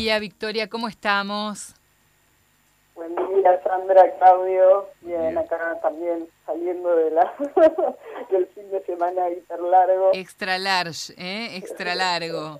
día, Victoria, ¿cómo estamos? Buen día, Sandra, Claudio. Bien, Bien. acá también saliendo de del fin de semana hiper largo. Extra large, ¿eh? Extra largo.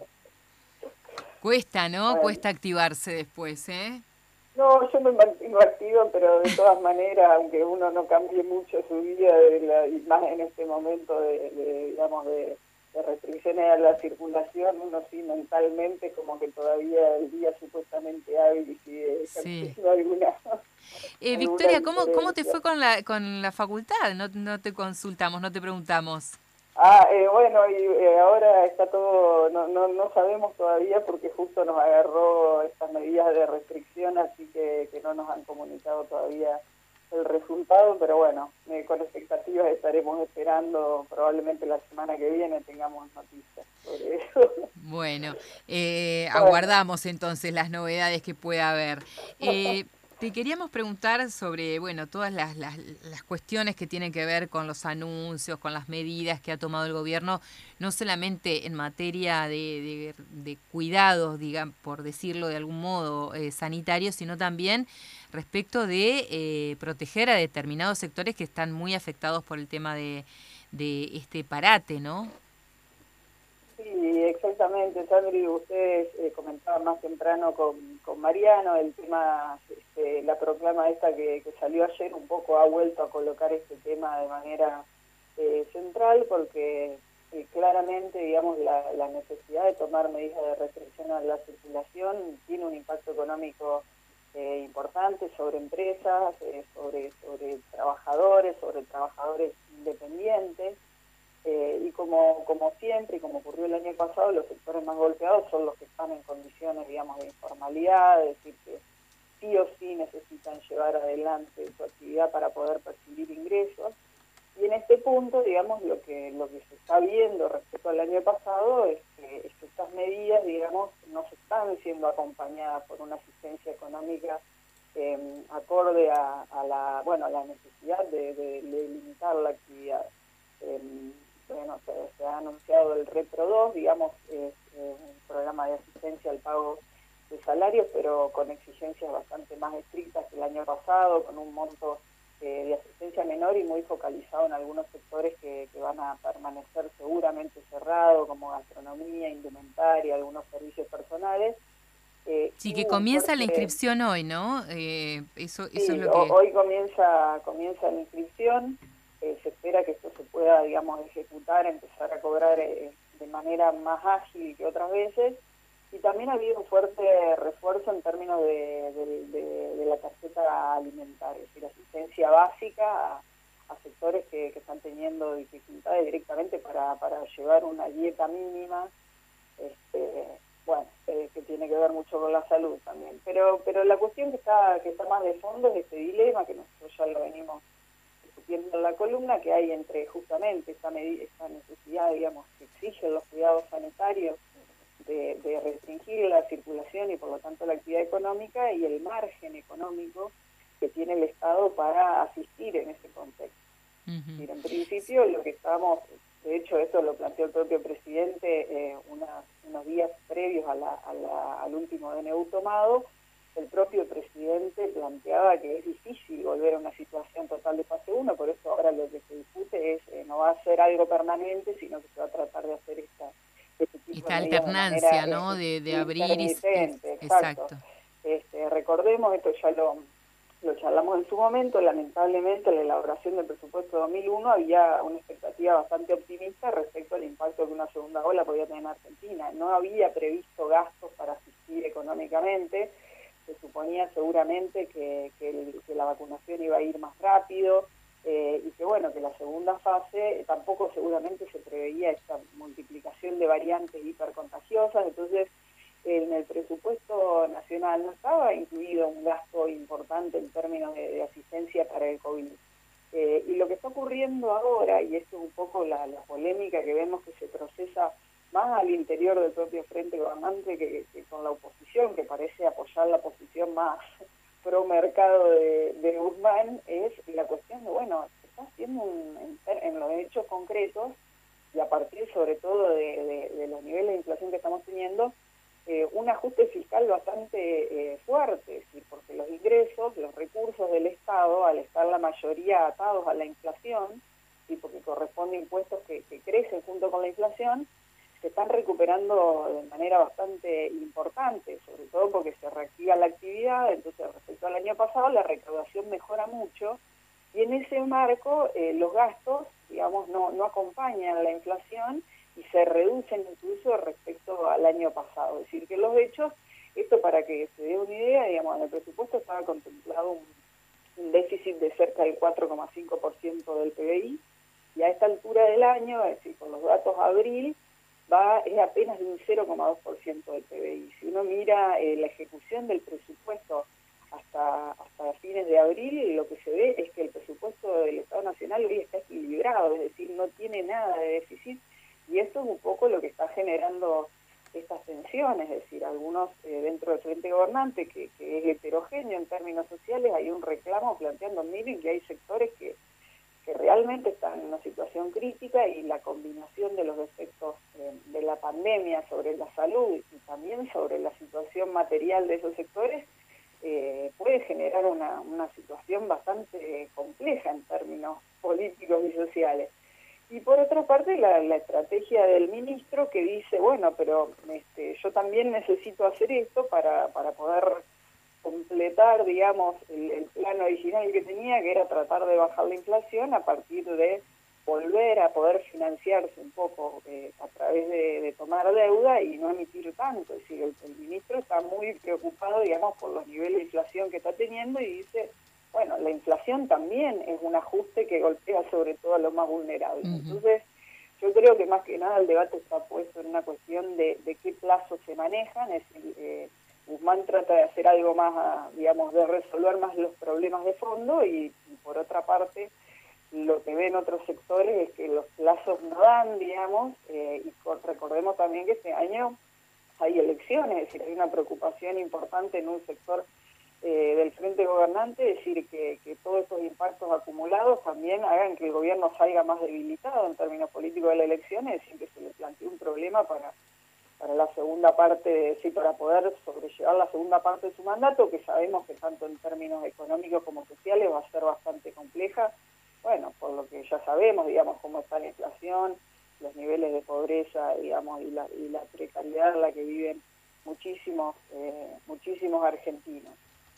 Cuesta, ¿no? Bueno, Cuesta activarse después, ¿eh? no, yo me mantengo activo, pero de todas maneras, aunque uno no cambie mucho su vida, y más en este momento digamos, de restricciones a la circulación, uno sí mentalmente como que todavía el día supuestamente hábil y sigue Sí. ejerciendo alguna Victoria, ¿cómo te diferencia. fue con la facultad? No te consultamos, no te preguntamos. Bueno, y ahora está todo, no sabemos todavía porque justo nos agarró estas medidas de restricción, así que no nos han comunicado todavía el resultado, pero bueno, con expectativas estaremos esperando, probablemente la semana que viene tengamos noticias sobre eso. Bueno, Bueno. aguardamos entonces las novedades que pueda haber. Te queríamos preguntar sobre, bueno, todas las cuestiones que tienen que ver con los anuncios, con las medidas que ha tomado el gobierno, no solamente en materia de cuidados, por decirlo de algún modo, sanitarios, sino también respecto de proteger a determinados sectores que están muy afectados por el tema de este parate, ¿no? Sí, exactamente, Sandri, ustedes comentaban más temprano con Mariano el tema, la proclama esta que salió ayer un poco ha vuelto a colocar este tema de manera central porque claramente, digamos, la necesidad de tomar medidas de restricción a la circulación tiene un impacto económico importante sobre empresas, sobre trabajadores independientes. Y como siempre, y como ocurrió el año pasado, los sectores más golpeados son los que están en condiciones, digamos, de informalidad, es decir, que sí o sí necesitan llevar adelante su actividad para poder percibir ingresos. Y en este punto, digamos, lo que se está viendo respecto al año pasado es que estas medidas, digamos, no se están siendo acompañadas por una asistencia económica acorde a la necesidad de limitar la actividad. Eh, bueno, se ha anunciado el Repro 2, digamos, es un programa de asistencia al pago de salarios, pero con exigencias bastante más estrictas que el año pasado, con un monto de asistencia menor y muy focalizado en algunos sectores que van a permanecer seguramente cerrados, como gastronomía, indumentaria, algunos servicios personales. Sí, que Hubo un comienza la fuerte... inscripción hoy, ¿no? Eso es Sí, lo que... hoy comienza la inscripción, se espera que esto se pueda, digamos, ejecutar, empezar a cobrar de manera más ágil que otras veces, y también ha habido un fuerte refuerzo en términos de la tarjeta alimentaria, es decir, asistencia básica a sectores que están teniendo dificultades directamente para llevar una dieta mínima, bueno, que tiene que ver mucho con la salud también. Pero la cuestión que está más de fondo es este dilema, que nosotros ya lo venimos discutiendo en la columna, que hay entre justamente esta necesidad, digamos, que exigen los cuidados sanitarios de restringir la circulación y por lo tanto la actividad económica y el margen económico que tiene el Estado para asistir en ese contexto. Ujú. En principio, lo que estamos, de hecho, esto lo planteó el propio presidente unos días previos al último DNU tomado, el propio presidente planteaba que es difícil volver a una situación total de fase 1, por eso ahora lo que se discute es, no va a ser algo permanente, sino que se va a tratar de hacer este tipo de Esta medidas de manera alternancia, ¿no? De abrir intermitente, exacto. exacto. Recordemos, esto ya lo charlamos en su momento, lamentablemente en la elaboración del presupuesto 2001 había una expectativa bastante optimista respecto al impacto que una segunda ola podía tener en Argentina. No había previsto gastos para asistir económicamente, se suponía seguramente que la vacunación iba a ir más rápido y que bueno, que la segunda fase tampoco seguramente se preveía esta multiplicación de variantes hipercontagiosas, entonces en el presupuesto nacional no estaba incluido un gasto importante en términos de asistencia para el COVID. Y lo que está ocurriendo ahora, y esto es un poco la polémica que vemos que se procesa más al interior del propio frente gobernante que con la oposición, que parece apoyar la posición más pro mercado de Guzmán, es la cuestión de, bueno, se está haciendo en los hechos concretos y a partir sobre todo de los niveles de inflación que estamos teniendo, un ajuste fiscal bastante fuerte, es decir, porque los ingresos, los recursos del Estado, al estar la mayoría atados a la inflación, y porque corresponden impuestos que crecen junto con la inflación, se están recuperando de manera bastante importante, sobre todo porque se reactiva la actividad. Entonces, respecto al año pasado, la recaudación mejora mucho, y en ese marco los gastos, digamos, no acompañan la inflación y se reducen incluso respecto al año pasado. Es decir, que los hechos, esto para que se dé una idea, digamos, en el presupuesto estaba contemplado un déficit de cerca del 4,5% del PBI, y a esta altura del año, es decir, con los datos de abril, es apenas de un 0,2% del PBI. Si uno mira la ejecución del presupuesto hasta fines de abril, lo que se ve es que el presupuesto del Estado Nacional hoy está equilibrado, es decir, no tiene nada de déficit, y esto es un poco lo que está generando estas tensiones, es decir, algunos dentro del frente gobernante, que es heterogéneo en términos sociales, hay un reclamo planteando, miren que hay sectores que realmente están en una situación crítica, y la combinación de los efectos de la pandemia sobre la salud y también sobre la situación material de esos sectores puede generar una situación bastante compleja en términos políticos y sociales. Y por otra parte, la estrategia del ministro, que dice, bueno, pero yo también necesito hacer esto para poder completar, digamos, el plan original que tenía, que era tratar de bajar la inflación a partir de volver a poder financiarse un poco a través de tomar deuda y no emitir tanto. Es decir, el ministro está muy preocupado, digamos, por los niveles de inflación que está teniendo, y dice, bueno, la inflación también es un ajuste que golpea sobre todo a los más vulnerables. Entonces, yo creo que más que nada el debate está puesto en una cuestión de qué plazos se manejan. Es decir, Guzmán trata de hacer algo más, digamos, de resolver más los problemas de fondo, y por otra parte, lo que ven otros sectores es que los plazos no dan, digamos, y recordemos también que este año hay elecciones, es decir, hay una preocupación importante en un sector del frente gobernante, es decir, que todos estos impactos acumulados también hagan que el gobierno salga más debilitado en términos políticos de la elección, es decir, que se le plantee un problema para la segunda parte, sí, para poder sobrellevar la segunda parte de su mandato, que sabemos que tanto en términos económicos como sociales va a ser bastante compleja, bueno, por lo que ya sabemos, digamos, cómo está la inflación, los niveles de pobreza, digamos, y la precariedad en la que viven muchísimos argentinos.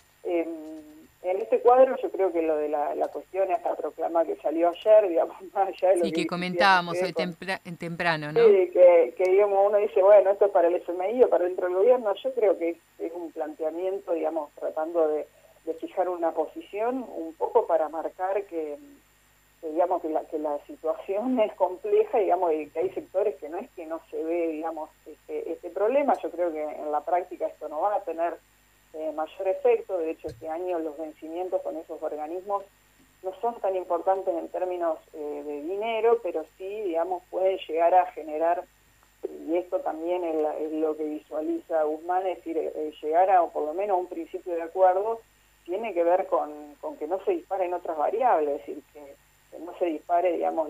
En este cuadro yo creo que lo de la cuestión esta proclama que salió ayer, digamos, más allá de lo que comentábamos hoy temprano, ¿no? Sí, que digamos, uno dice, bueno, esto es para el FMI o para dentro del gobierno. Yo creo que es un planteamiento, digamos, tratando de fijar una posición un poco para marcar que digamos, que la situación es compleja, digamos, y que hay sectores que no es que no se ve, digamos, este problema. Yo creo que en la práctica esto no va a tener mayor efecto. De hecho, este año los vencimientos con esos organismos no son tan importantes en términos de dinero, pero sí, digamos, pueden llegar a generar, y esto también es lo que visualiza Guzmán, es decir, llegar a, o por lo menos, a un principio de acuerdo, tiene que ver con que no se disparen otras variables, es decir, que no se dispare, digamos,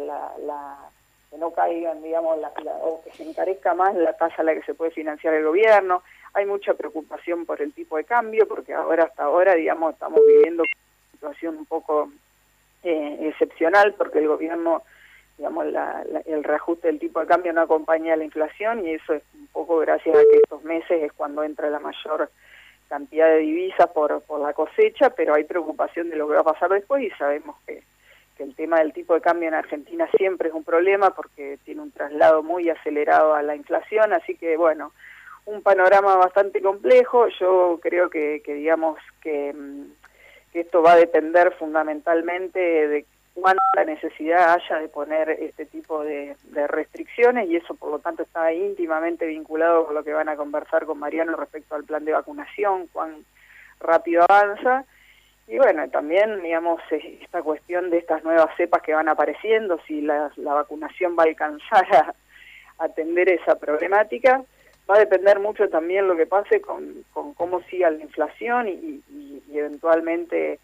que no caigan, digamos, o que se encarezca más la tasa a la que se puede financiar el gobierno. Hay mucha preocupación por el tipo de cambio, porque hasta ahora, digamos, estamos viviendo una situación un poco excepcional, porque el gobierno, digamos, el reajuste del tipo de cambio no acompaña a la inflación, y eso es un poco gracias a que estos meses es cuando entra la mayor cantidad de divisas por la cosecha, pero hay preocupación de lo que va a pasar después, y sabemos que el tema del tipo de cambio en Argentina siempre es un problema porque tiene un traslado muy acelerado a la inflación, así que bueno, un panorama bastante complejo. Yo creo que digamos que esto va a depender fundamentalmente de cuánta necesidad haya de poner este tipo de restricciones, y eso por lo tanto está íntimamente vinculado con lo que van a conversar con Mariano respecto al plan de vacunación, cuán rápido avanza. Y bueno, también, digamos, esta cuestión de estas nuevas cepas que van apareciendo, si la vacunación va a alcanzar a atender esa problemática, va a depender mucho también lo que pase con cómo siga la inflación y eventualmente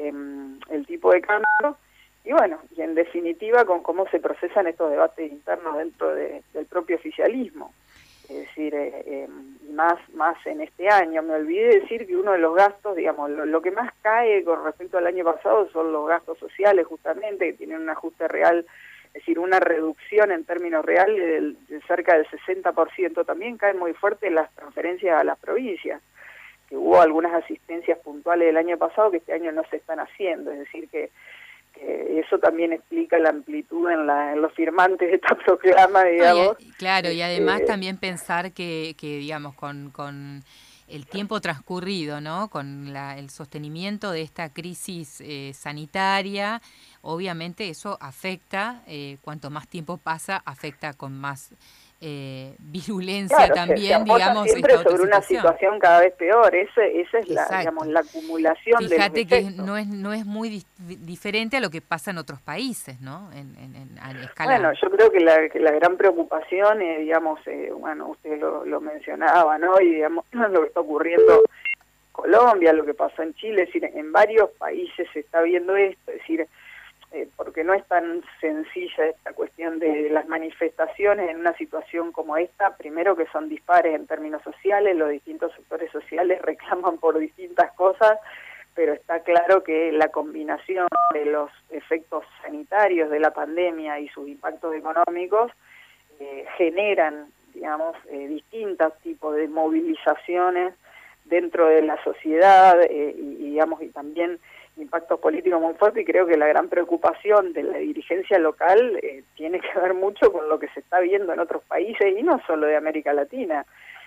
el tipo de cambio, y bueno, y en definitiva con cómo se procesan estos debates internos dentro del propio oficialismo. Es decir, más en este año. Me olvidé decir que uno de los gastos, digamos, lo que más cae con respecto al año pasado son los gastos sociales, justamente, que tienen un ajuste real, es decir, una reducción en términos reales de cerca del 60%. También caen muy fuerte las transferencias a las provincias, que hubo algunas asistencias puntuales del año pasado que este año no se están haciendo, es decir, que eso también explica la amplitud en los firmantes de esta proclama, digamos. Claro, y además también pensar que digamos, con el tiempo transcurrido, ¿no? Con el sostenimiento de esta crisis sanitaria, obviamente eso afecta, cuanto más tiempo pasa, afecta con más virulencia, claro, también, se digamos, siempre sobre una situación cada vez peor. Esa es digamos, la acumulación de los efectos. Fíjate que no es muy diferente a lo que pasa en otros países, ¿no? A escala. Bueno, yo creo que la gran preocupación, digamos, bueno, usted lo mencionaba, ¿no? Y digamos, lo que está ocurriendo en Colombia, lo que pasó en Chile, es decir, en varios países se está viendo esto, es decir, porque no es tan sencilla esta cuestión de las manifestaciones en una situación como esta. Primero, que son dispares en términos sociales, los distintos sectores sociales reclaman por distintas cosas, pero está claro que la combinación de los efectos sanitarios de la pandemia y sus impactos económicos generan, digamos, distintos tipos de movilizaciones dentro de la sociedad digamos, y también impactos políticos muy fuertes, y creo que la gran preocupación de la dirigencia local tiene que ver mucho con lo que se está viendo en otros países, y no solo de América Latina.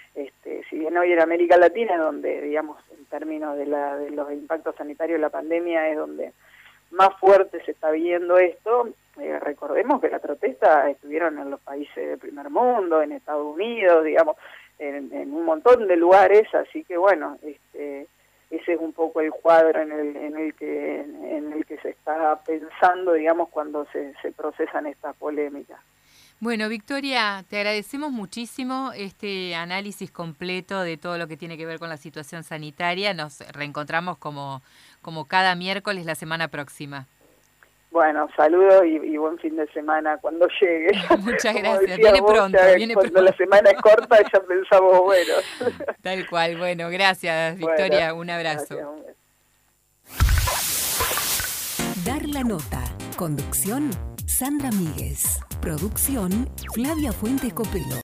Si bien hoy en América Latina, donde, digamos, en términos de los impactos sanitarios de la pandemia es donde más fuerte se está viendo esto, recordemos que las protestas estuvieron en los países del primer mundo, en Estados Unidos, digamos, en un montón de lugares, así que bueno, ese es un poco el cuadro en el que se está pensando, digamos, cuando se procesan estas polémicas. Bueno, Victoria, te agradecemos muchísimo este análisis completo de todo lo que tiene que ver con la situación sanitaria. Nos reencontramos como cada miércoles la semana próxima. Bueno, saludos y buen fin de semana cuando llegue. Muchas gracias. Viene pronto. Cuando la semana es corta ya pensamos, bueno. Tal cual. Bueno, gracias, Victoria. Bueno, un abrazo. Gracias. Dar la nota. Conducción, Sandra Míguez. Producción, Flavia Fuentes Copelo.